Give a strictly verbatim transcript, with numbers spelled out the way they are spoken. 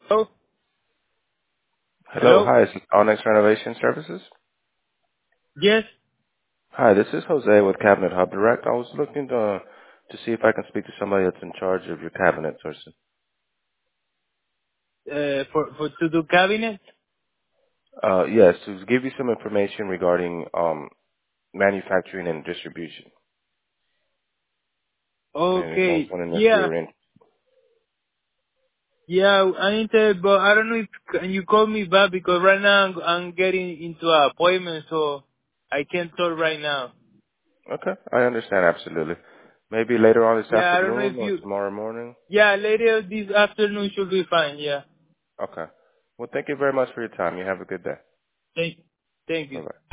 Hello? Hello. Hello? Hi, is this Onyx Renovation Services? Yes, Hi, this is Jose with Cabinet Hub Direct. I was looking to to see if I can speak to somebody that's in charge of your cabinets or so. uh, for, for to do cabinet? Uh, yes, to give you some information regarding um, manufacturing and distribution. And I was Okay, wondering if you yeah, were in. yeah, I'm interested, but I don't know if can you call me back because right now I'm, I'm getting into an appointment, so I can't talk right now. Okay, I understand absolutely. Maybe later on this Yeah, I don't know if afternoon or you, tomorrow morning. yeah, later this afternoon should be fine, yeah. Okay. Well, thank you very much for your time. You have a good day. Thank, thank Bye you. bye.